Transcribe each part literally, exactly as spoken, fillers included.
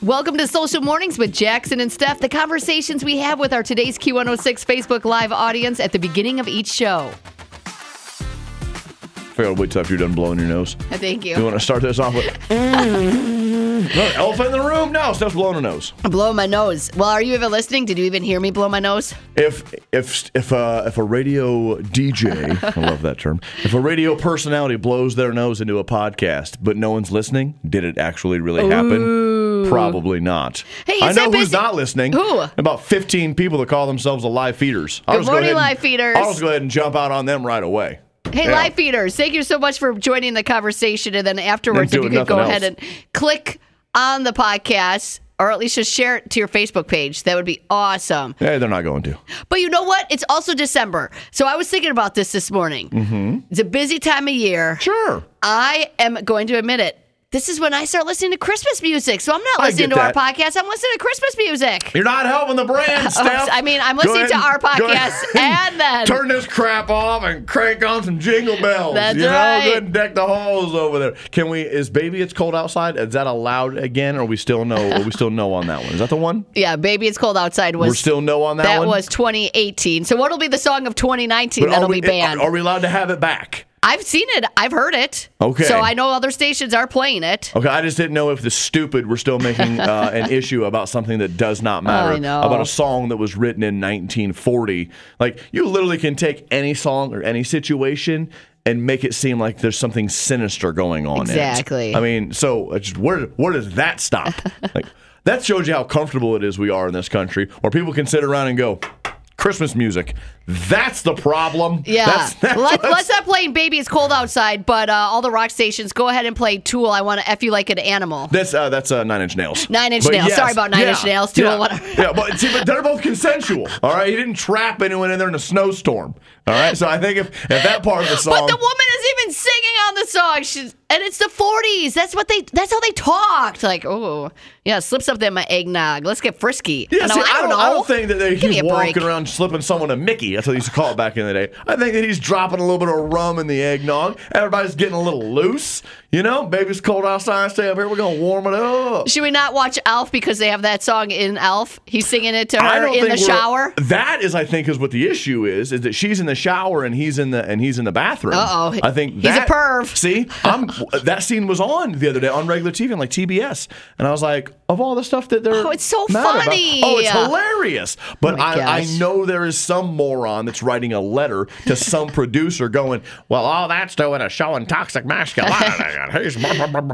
Welcome to Social Mornings with Jackson and Steph, the conversations we have with our today's Q one oh six Facebook Live audience at the beginning of each show. I figured I'll wait till after you're done blowing your nose. Thank you. You want to start this off with... No, elephant in the room? No, Steph's blowing her nose. I'm blowing my nose. Well, are you even listening? Did you even hear me blow my nose? If if if uh, if a radio D J, I love that term, if a radio personality blows their nose into a podcast, but no one's listening, did it actually really happen? Ooh. Probably not. Hey, I is know that who's busy? not listening. Who? About fifteen people that call themselves the live feeders. I'll Good just go morning, ahead and- live feeders. I'll just go ahead and jump out on them right away. Hey, Yeah. live feeders, thank you so much for joining the conversation. And then afterwards, And if you doing could go nothing ahead else. and click on the podcast, or at least just share it to your Facebook page. That would be awesome. Hey, they're not going to. But you know what? It's also December. So I was thinking about this this morning. Mm-hmm. It's a busy time of year. Sure. I am going to admit it. This is when I start listening to Christmas music. So I'm not I listening get to our that. podcast. I'm listening to Christmas music. You're not helping the brand, Steph. I mean, I'm Go listening to ahead our and- go podcast ahead and then- turn this crap off and crank on some jingle bells. That's you know, right. go ahead and deck the halls over there. Can we? Is Baby It's Cold Outside? Is that allowed again, or we still know? Or we still know on that one? Is that the one? Yeah, Baby It's Cold Outside was. We're still no on that, That one. was twenty eighteen. So what'll be the song of twenty nineteen But are that'll we, be banned? Are, are we allowed to have it back? I've seen it. I've heard it. Okay. So I know other stations are playing it. Okay, I just didn't know if the stupid were still making uh, an issue about something that does not matter. I know. About a song that was written in nineteen forty. Like, you literally can take any song or any situation and make it seem like there's something sinister going on Exactly. in it. I mean, so it's just, where, where does that stop? Like, that shows you how comfortable it is we are in this country, where people can sit around and go, Christmas music. That's the problem. Yeah. That's, that's Let, what's- let's not play Baby It's Cold Outside, but uh, all the rock stations, go ahead and play Tool, I Want to F You Like an Animal. That's uh, that's uh, Nine Inch Nails. Nine Inch But Nails. yes, Sorry about Nine yeah, Inch Nails. Tool, yeah, whatever. yeah, but see, but they're both consensual. All right, he didn't trap anyone in there in a snowstorm. All right, so I think if if that part of the song, But the woman is even singing on the song. She's, and it's the forties. That's what they. That's how they talked. Like, oh, yeah, slip something in my eggnog. Let's get frisky. yeah, And see, I'm like, I, don't, I don't think that they, Give me he's a break. walking around slipping someone a Mickey. That's what they used to call it back in the day. I think that he's dropping a little bit of rum in the eggnog. Everybody's getting a little loose. You know, baby's cold outside. Stay up here. We're gonna warm it up. Should we not watch Elf because they have that song in Elf? He's singing it to I her don't in the think we're- shower. That is, I think, is what the issue is. Is that she's in the shower and he's in the and he's in the bathroom. Uh-oh. I think He's a that, perv. See, I'm that scene was on the other day on regular T V on like T B S, and I was like, of all the stuff that they're Oh, it's so mad about- funny. oh, it's hilarious. But Oh my I, I gosh. know there is some moron that's writing a letter to some producer going, well, all that's doing is showing toxic masculinity. He's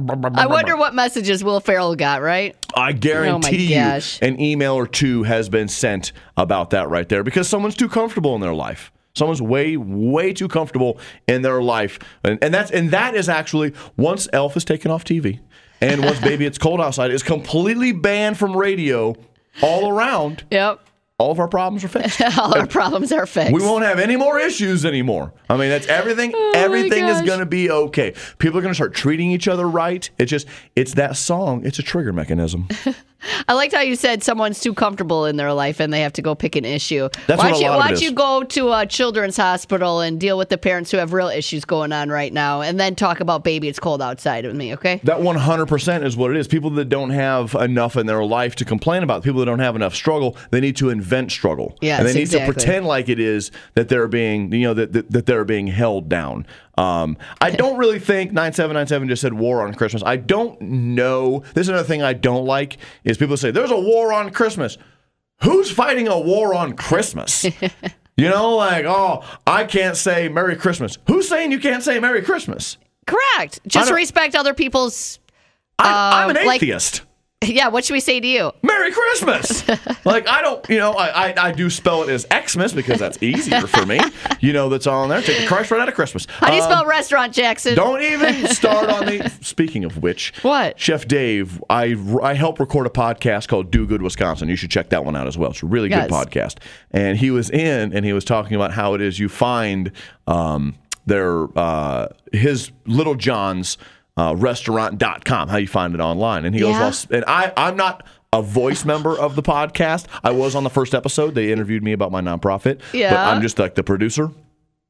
I wonder what messages Will Ferrell got, right? I guarantee you gosh. an email or two has been sent about that right there because someone's too comfortable in their life. Someone's way, way too comfortable in their life. And, and that's and that is actually once Elf is taken off T V and once Baby It's Cold Outside is completely banned from radio all around, Yep. all of our problems are fixed. All our problems are fixed. We won't have any more issues anymore. I mean, that's everything. Oh my everything is gosh. going to be okay. People are going to start treating each other right. It's just, it's that song. It's a trigger mechanism. I liked how you said someone's too comfortable in their life and they have to go pick an issue. That's why what a you, lot of why it don't is. you go to a children's hospital and deal with the parents who have real issues going on right now and then talk about Baby It's Cold Outside with me, okay? That one hundred percent is what it is. People that don't have enough in their life to complain about, people that don't have enough struggle, they need to invent struggle. Yes, and they need exactly. to pretend like it is that they're being, you know, that, that, that they're being held down. Um, I don't really think nine seven nine seven just said war on Christmas. I don't know. This is another thing I don't like is people say there's a war on Christmas. Who's fighting a war on Christmas? You know, like, oh, I can't say Merry Christmas. Who's saying you can't say Merry Christmas? Correct. Just don't- respect other people's. I'm, I'm an Uh, like- atheist. Yeah, what should we say to you? Merry Christmas. Like, I don't, you know, I, I I do spell it as Xmas because that's easier for me. You know, that's on there. Take the Christ right out of Christmas. How do you Um, spell restaurant, Jackson? Don't even start on the. Speaking of which, What? Chef Dave, I I help record a podcast called Do Good Wisconsin. You should check that one out as well. It's a really Yes. good podcast. And he was in, and he was talking about how it is you find um their uh his Little John's uh, restaurant dot com. How you find it online. And he Yeah. goes, well, and I I'm not a voice member of the podcast. I was on the first episode. They interviewed me about my nonprofit. Yeah. But I'm just like the producer.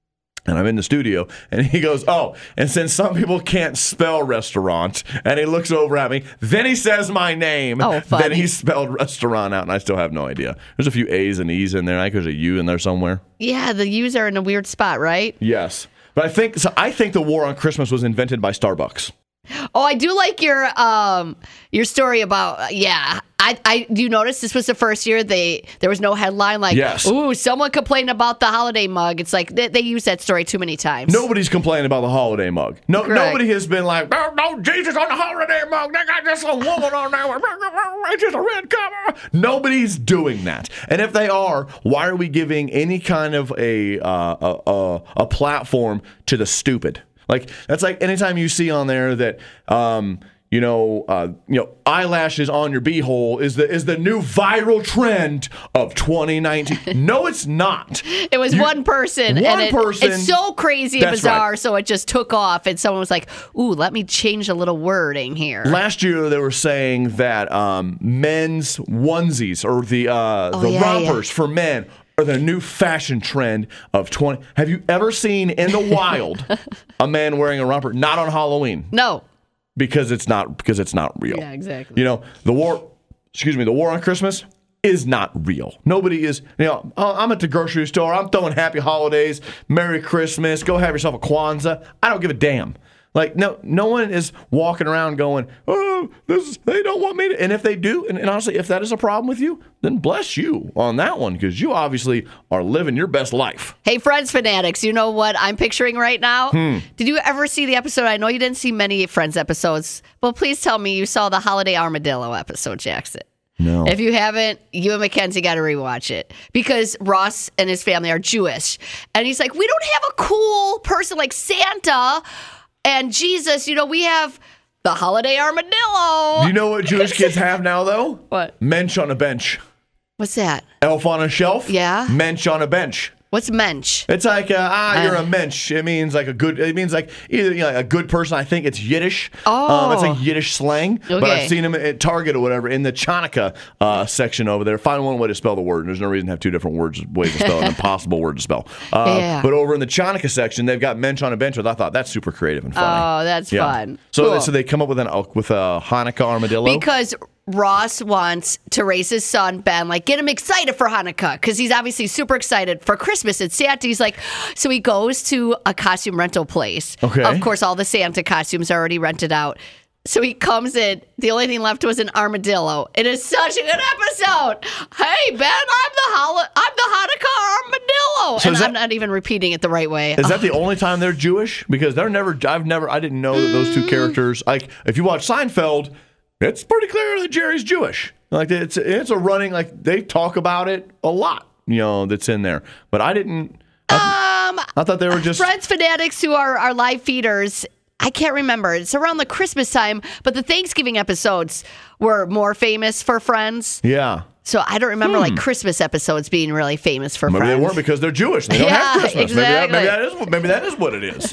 And I'm in the studio, and he goes, oh, and since some people can't spell restaurant, and he looks over at me, then he says my name. Oh, funny. Then he spelled restaurant out, and I still have no idea. There's a few A's and E's in there. I think there's a U in there somewhere. Yeah, the U's are in a weird spot, right? Yes. But I think so I think the war on Christmas was invented by Starbucks. Oh, I do like your um your story about uh, yeah. I I do you notice this was the first year they there was no headline like Yes. ooh, someone complained about the holiday mug. It's like they, they use that story too many times. Nobody's complaining about the holiday mug. No, Correct. nobody has been like, no, no, Jesus on the holiday mug. They got just a woman on there. It's just a red cover. Nobody's doing that. And if they are, why are we giving any kind of a uh, a, a a platform to the stupid? Like that's like anytime you see on there that um, you know uh, you know eyelashes on your beehole is the is the new viral trend of twenty nineteen. No, it's not. It was You- one person. One and it, person. It's so crazy and That's bizarre, right. so it just took off, and someone was like, "Ooh, let me change a little wording here." Last year they were saying that um, men's onesies or the uh, Oh, the yeah, rompers for men are the new fashion trend of twenty. Have you ever seen in the wild a man wearing a romper? Not on Halloween No. because it's not because it's not real. Yeah, exactly. You know the war. Excuse me. The war on Christmas is not real. Nobody is. You know, oh, I'm at the grocery store. I'm throwing Happy Holidays, Merry Christmas. Go have yourself a Kwanzaa. I don't give a damn. Like no, no one is walking around going, "Oh, this is, they don't want me to." And if they do, and, and honestly, if that is a problem with you, then bless you on that one because you obviously are living your best life. Hey, Friends fanatics, you know what I'm picturing right now? Hmm. Did you ever see the episode? I know you didn't see many Friends episodes, but please tell me you saw the Holiday Armadillo episode, Jackson. No. If you haven't, you and Mackenzie got to rewatch it because Ross and his family are Jewish. And he's like, we don't have a cool person like Santa and Jesus. You know, we have the Holiday Armadillo. Do you know what Jewish kids have now, though? What? Mensch on a bench. What's that? Elf on a shelf? Yeah. Mensch on a bench. What's mensch? It's like, uh, ah, you're Uh. a mensch. It means like a good, it means like either you know, a good person. I think it's Yiddish. Oh. Um, it's like Yiddish slang. But Okay. I've seen them at Target or whatever in the Chanukah uh, section over there. Find one way to spell the word. There's no reason to have two different words, ways to spell it, an impossible word to spell. Uh, Yeah. But over in the Chanukah section, they've got mensch on a bench. I thought that's super creative and funny. Oh, that's fun. So, Cool. so they come up with an uh, with a Hanukkah armadillo. Because Ross wants to raise his son, Ben, like get him excited for Hanukkah because he's obviously super excited for Christmas and Santa. He's like, so he goes to a costume rental place. Okay. Of course, all the Santa costumes are already rented out. So he comes in. The only thing left was an armadillo. It is such a good episode. Hey, Ben, I'm the hol- I'm the Hanukkah armadillo. So and is I'm that- not even repeating it the right way. Is that the only time they're Jewish? Because they're never. I've never. I didn't know that those two characters. Like, if you watch Seinfeld, it's pretty clear that Jerry's Jewish. Like, it's it's a running. Like, they talk about it a lot. You know, that's in there. But I didn't. I, um, I thought they were just. Friends fanatics who are our live feeders. I can't remember. It's around the Christmas time, but the Thanksgiving episodes were more famous for Friends. Yeah. So I don't remember like Christmas episodes being really famous for Maybe Friends. they weren't because they're Jewish. They don't Yeah, have Christmas. Maybe, that, maybe that exactly. is. Maybe that is what it is.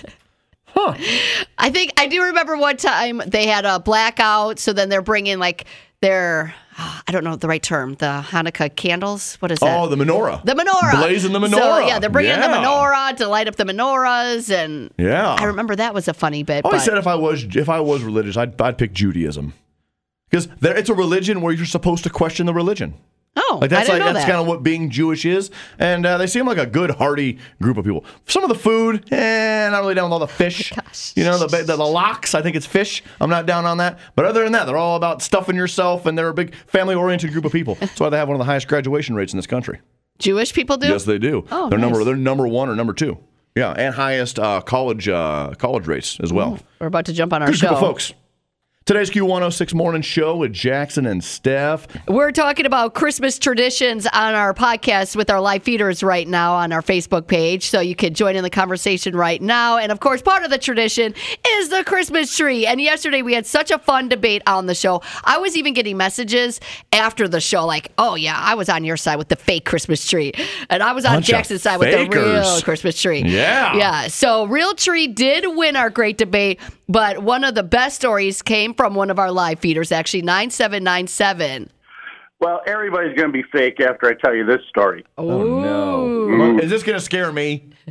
I think I do remember one time they had a blackout, so then they're bringing like their I don't know the right term, the Hanukkah candles. What is that? Oh, the menorah. The menorah. Blazing the So, menorah. yeah, they're bringing Yeah. the menorah to light up the menorahs, and Yeah. I remember that was a funny bit. I always but- said if I was if I was religious, I'd I'd pick Judaism because it's a religion where you're supposed to question the religion. oh, Like that's I didn't like know that's that. kind of what being Jewish is, and uh, they seem like a good, hearty group of people. Some of the food, eh, not really down with all the fish. Gosh. You know, the, the the lox. I think it's fish. I'm not down on that. But other than that, they're all about stuffing yourself, and they're a big family-oriented group of people. That's why they have one of the highest graduation rates in this country. Jewish people do? Yes, they do. Oh, they're nice. number they're number one or number two. Yeah, and highest uh, college uh, college rates as well. We're about to jump on our Good show. group of folks. Today's Q one oh six Morning Show with Jackson and Steph. We're talking about Christmas traditions on our podcast with our live feeders right now on our Facebook page. So you can join in the conversation right now. And of course, part of the tradition is the Christmas tree. And yesterday we had such a fun debate on the show. I was even getting messages after the show like, oh, yeah, I was on your side with the fake Christmas tree. And I was on Bunch of Jackson's side with the fakers. real Christmas tree. Yeah. Yeah. So Real Tree did win our great debate. But one of the best stories came from one of our live feeders, actually, nine seven nine seven. Well, everybody's going to be fake after I tell you this story. Oh, no. Is this going to scare me?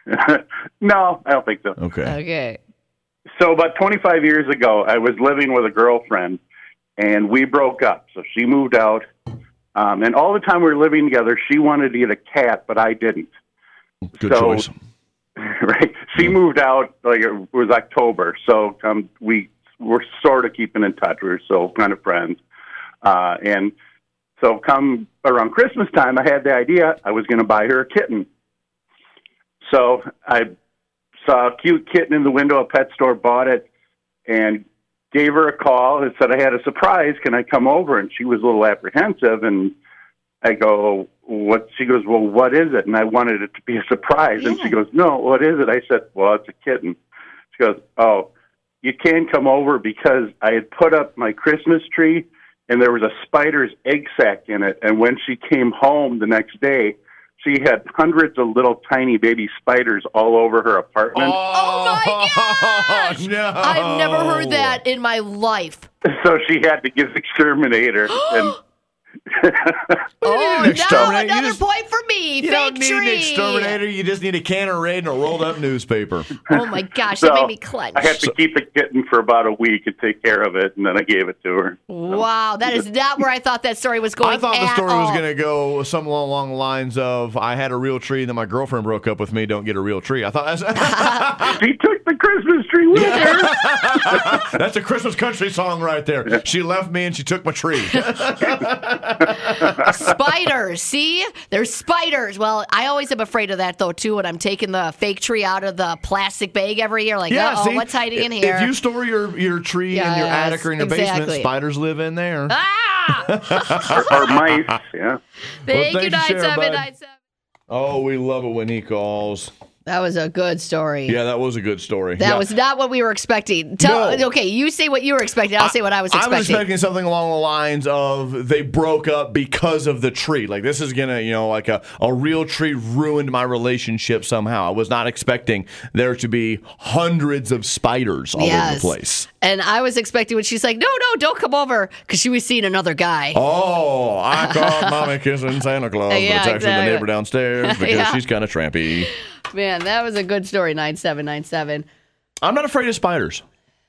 No, I don't think so. Okay. Okay. So about twenty-five years ago, I was living with a girlfriend, and we broke up. So she moved out, um, and all the time we were living together, she wanted to get a cat, but I didn't. Good so, choice. Right? She moved out like it was October, so um, we were sort of keeping in touch. We were still kind of friends, uh, and so come around Christmas time, I had the idea I was going to buy her a kitten. So I saw a cute kitten in the window, a pet store, bought it, and gave her a call and said I had a surprise. Can I come over? And she was a little apprehensive, and I go, "What?" She goes, "Well, what is it?" And I wanted it to be a surprise, yeah. And she goes, "No, what is it?" I said, "Well, it's a kitten." She goes, "Oh, you can come over because I had put up my Christmas tree, and there was a spider's egg sac in it. And when she came home the next day, she had hundreds of little tiny baby spiders all over her apartment." Oh, Oh my gosh! No. I've never heard that in my life. So she had to give the exterminator. and Oh, an no, exterminator. You another just- point for me. You Fake don't need tree. an exterminator. You just need a can of Raid and a rolled up newspaper. Oh my gosh, so that made me clench. I had to keep the kitten for about a week and take care of it, and then I gave it to her. Wow, that is not where I thought that story was going. I thought the at story all. was going to go something along the lines of I had a real tree, and then my girlfriend broke up with me. Don't get a real tree. I thought that's, She took the Christmas tree with her. that's a Christmas country song right there. She left me and she took my tree. Spiders. See? There's spiders. Well, I always am afraid of that, though, too, when I'm taking the fake tree out of the plastic bag every year. Like, Yeah, uh-oh, see, what's hiding in if, here? If you store your, your tree in your Yes, attic or in your basement, exactly. spiders live in there. Ah! or, or mice, yeah. Thank thanks you, for nine sharing, seven bud. nine seven. Oh, we love it when he calls. That was a good story. Yeah, that was a good story. That Yeah. was not what we were expecting. Tell, No. Okay, you say what you were expecting. I'll say what I was expecting. I was expecting something along the lines of they broke up because of the tree. Like this is gonna, you know, like a, a real tree ruined my relationship somehow. I was not expecting there to be hundreds of spiders all Yes. over the place. And I was expecting when she's like, no, no, don't come over, because she was seeing another guy. Oh, I caught Mommy kissing Santa Claus, but Yeah, it's actually exactly. the neighbor downstairs because Yeah. she's kind of trampy. Man, that was a good story, nine seven nine seven. I'm not afraid of spiders.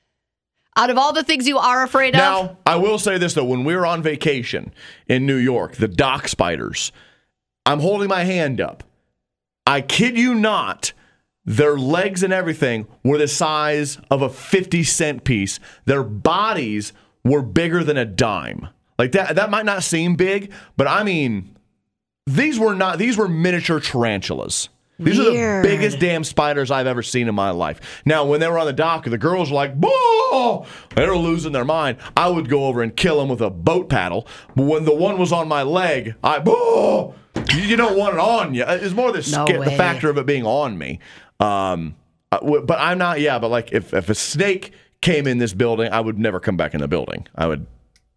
Out of all the things you are afraid of, Now, I will say this, though. When we were on vacation in New York, the dock spiders, I'm holding my hand up. I kid you not, their legs and everything were the size of a fifty cent piece. Their bodies were bigger than a dime. Like that, that might not seem big, but I mean, these were not, these were miniature tarantulas. These Weird. are the biggest damn spiders I've ever seen in my life. Now, when they were on the dock, the girls were like, "Boo!" They were losing their mind. I would go over and kill them with a boat paddle. But when the one was on my leg, I, "Boo!" You, you don't want it on you. It's more the, No sca- the way. factor of it being on me. Um, I- w- but I'm not, yeah, but like if, if a snake came in this building, I would never come back in the building. I would.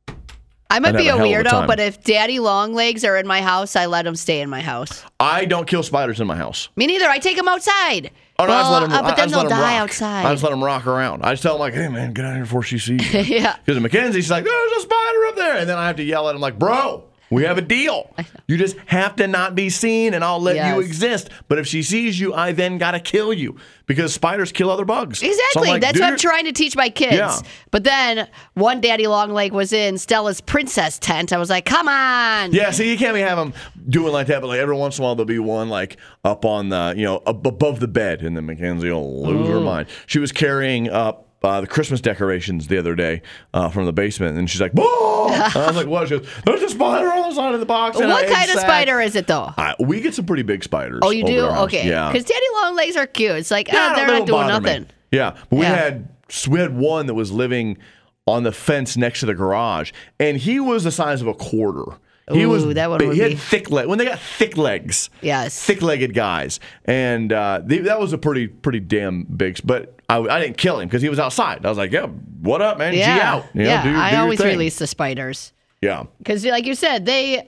I might I'd be a have a hell of a weirdo, time. but if daddy long legs are in my house, I let them stay in my house. I don't kill spiders in my house. Me neither. I take them outside. Oh, no, I just Well, let them, uh, but I then just they'll let them die rock. outside. I just let them rock around. I just tell them, like, hey, man, get out of here before she sees you. Yeah. Because Mackenzie, she's like, there's a spider up there. And then I have to yell at him, like, bro, we have a deal. You just have to not be seen, and I'll let Yes. you exist. But if she sees you, I then got to kill you because spiders kill other bugs. So I'm Exactly. like, That's do what I'm your- trying to teach my kids. Yeah. But then one daddy long leg was in Stella's princess tent. I was like, come on. Yeah, see, you can't be have them doing like that, but like every once in a while there'll be one like up on the, you know, ab- above the bed, and then Mackenzie will lose her mind. She was carrying up uh, the Christmas decorations the other day uh, from the basement, and she's like, "Whoa!" And I was like, "What?" She goes, "There's a spider on the side of the box." and What an egg kind of sack." spider is it, though? I, we get some pretty big spiders. Oh, you over do? our house. Okay. Yeah. Because daddy long legs are cute. It's like, Yeah, ah, no, they're they not don't doing bother me. nothing. Yeah, but we Yeah. had we had one that was living on the fence next to the garage, and he was the size of a quarter. He Ooh, was that one big. would He be- had thick legs. When they got thick legs, Yes. thick-legged guys, and uh, they, that was a pretty pretty damn big. But I, I didn't kill him because he was outside. I was like, "Yeah, what up, man? G Yeah. out. You know, yeah. do, I do your always thing." release the spiders. Yeah. Because, like you said, they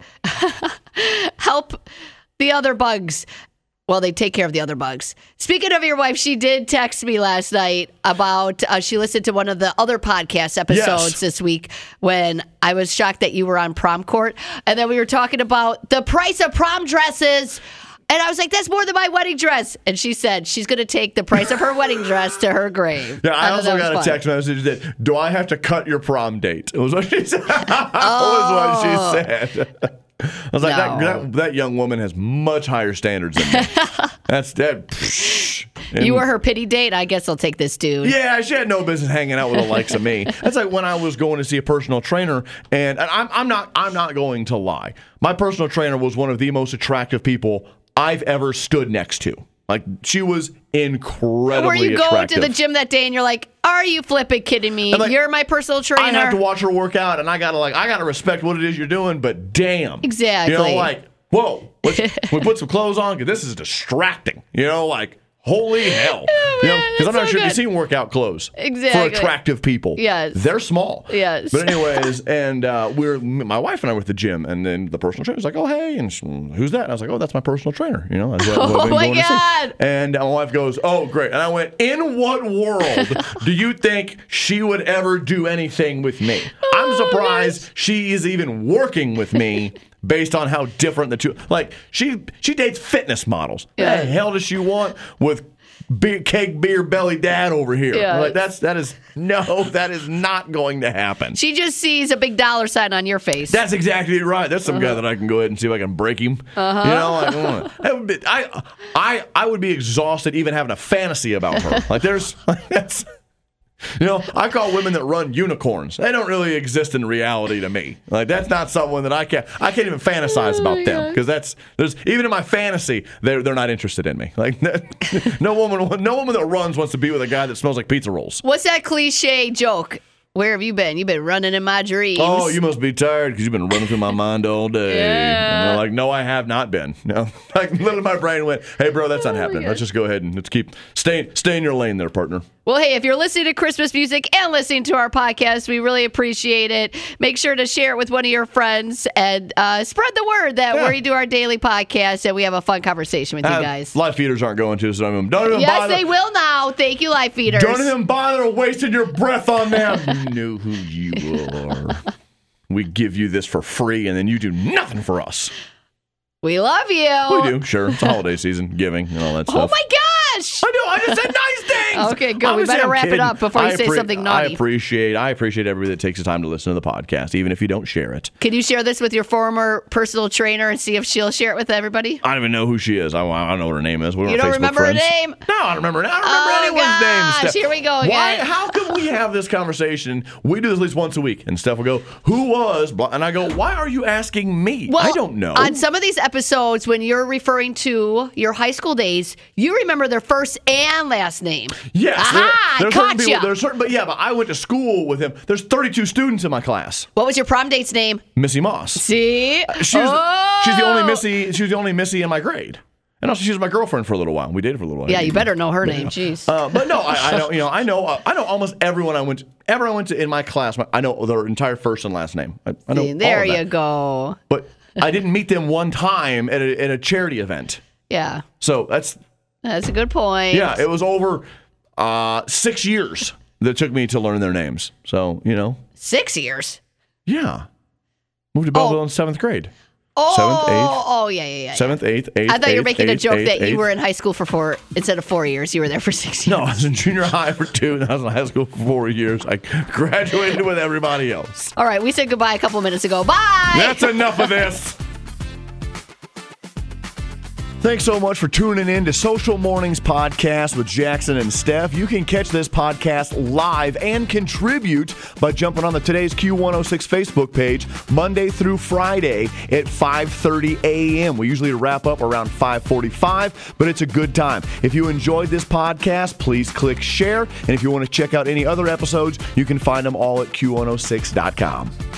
help the other bugs. Well, they take care of the other bugs. Speaking of your wife, she did text me last night about uh, she listened to one of the other podcast episodes Yes. this week when I was shocked that you were on prom court. And then we were talking about the price of prom dresses. And I was like, that's more than my wedding dress. And she said she's going to take the price of her wedding dress to her grave. Yeah, I, I also got a fun. text message that, do I have to cut your prom date? It was what she said. Oh. was what she said. I was like, No. that, that that young woman has much higher standards than me. That's that. Psh. And- You were her pity date. I guess I'll take this dude. Yeah, she had no business hanging out with the likes of me. That's like when I was going to see a personal trainer, and, and I'm, I'm not I'm not going to lie. My personal trainer was one of the most attractive people I've ever stood next to. Like, she was incredibly Were you going attractive. to the gym that day and you're like, are you flipping kidding me? like, You're my personal trainer. I have to watch her work out, and I gotta like I gotta respect what it is you're doing. But damn, Exactly. you know, like whoa, let's, we put some clothes on because this is distracting. You know, like holy hell, Oh, you know, man, because I'm that's not so sure if good. you've seen workout clothes Exactly. for attractive people. Yes. they're small. Yes. but anyways, and uh, we're my wife and I were at the gym, and then the personal trainer was like, "Oh hey," and she, who's that? And I was like, "Oh, that's my personal trainer." You know, that's what, what Oh, I've been my going to see. God. And my wife goes, "Oh, great." And I went, "In what world do you think she would ever do anything with me? I'm surprised she is even working with me based on how different the two. Like she she dates fitness models. Yeah. What the hell does she want with beer, cake beer belly dad over here? Yeah. Like that's that is no, that is not going to happen." She just sees a big dollar sign on your face. That's exactly right. That's some Uh-huh. guy that I can go ahead and see if I can break him. Uh-huh. You know, like, mm. That would be, I, I, I would be exhausted even having a fantasy about her. Like, there's, like, that's, you know, I call women that run unicorns. They don't really exist in reality to me. Like, that's not someone that I can't, I can't even fantasize Oh about my them God. because that's, there's, even in my fantasy, they're, they're not interested in me. Like, no woman, no woman that runs wants to be with a guy that smells like pizza rolls. What's that cliche joke? Where have you been? You've been running in my dreams. Oh, you must be tired because you've been running through my mind all day. Yeah. And they're like, no, I have not been. No, like literally, my brain went, "Hey, bro, that's not Oh, happening. my Let's just go ahead and let's keep stay stay in your lane, there, partner." Well, hey, if you're listening to Christmas music and listening to our podcast, we really appreciate it. Make sure to share it with one of your friends and uh, spread the word that Yeah. we do our daily podcast and we have a fun conversation with you Uh, guys. Live feeders aren't going to, so don't even, don't even Yes, bother. they will now. Thank you, Life Feeders. Don't even bother wasting your breath on them. You know who you are. We give you this for free, and then you do nothing for us. We love you. We do, sure. It's a holiday season, giving and all that Oh stuff. my gosh. I know. I just said nice things. Okay, good. We Obviously, better I'm wrap it kidding. up before you I say something naughty. I appreciate. I appreciate everybody that takes the time to listen to the podcast, even if you don't share it. Can you share this with your former personal trainer and see if she'll share it with everybody? I don't even know who she is. I, I don't know what her name is. We You weren't don't Facebook remember friends. her name? No, I don't remember. I don't remember Oh, anyone's name. gosh, Steph. here we go Why? again. How come we have this conversation? We do this at least once a week, and Steph will go, "Who was?" blah- And I go, "Why are you asking me? Well, I don't know." On some of these episodes, when you're referring to your high school days, you remember their first and last name. Yes, Aha, there, there's certain gotcha. people. There's certain, but yeah, but I went to school with him. There's thirty-two students in my class. What was your prom date's name? Missy Moss. See? She's she's the only Oh. Missy. She was the only Missy in my grade, and also she was my girlfriend for a little while. We dated for a little while. Yeah, you better know her name. Jeez. Uh, but no, I, I don't. You know, I know. Uh, I know almost everyone I went. To, everyone I went to in my class. I know their entire first and last name. I, I know. See, there all of you that. go. But I didn't meet them one time at a, at a charity event. Yeah, So that's that's a good point. yeah. It was over uh, six years that it took me to learn their names. So you know, Six years. yeah. Moved to Belleville Oh. in seventh grade. Oh, Seventh, eighth. oh yeah, yeah, yeah. Seventh, eighth, eighth. I thought you were eighth, making a eighth, joke eighth, that you eighth. were in high school for four instead of four years. You were there for six years. No, I was in junior high for two, and I was in high school for four years. I graduated with everybody else. All right, we said goodbye a couple minutes ago. Bye. That's enough of this. Thanks so much for tuning in to Social Mornings Podcast with Jackson and Steph. You can catch this podcast live and contribute by jumping on the Today's Q one oh six Facebook page Monday through Friday at five thirty a.m. We usually wrap up around five forty-five, but it's a good time. If you enjoyed this podcast, please click share. And if you want to check out any other episodes, you can find them all at Q one oh six dot com.